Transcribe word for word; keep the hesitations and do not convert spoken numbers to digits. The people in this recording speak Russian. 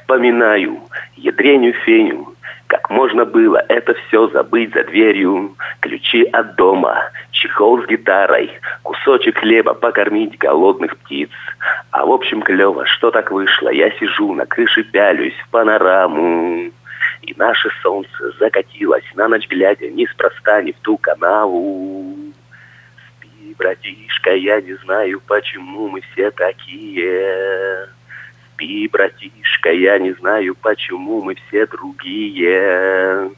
Вспоминаю ядреню Феню, как можно было это все забыть за дверью. Ключи от дома, чехол с гитарой, кусочек хлеба покормить голодных птиц. А в общем клево, что так вышло, я сижу на крыше, пялюсь в панораму. И наше солнце закатилось, на ночь глядя, неспроста не в ту канаву. Спи, братишка, я не знаю, почему мы все такие. Спи, братишка, я не знаю, почему мы все другие.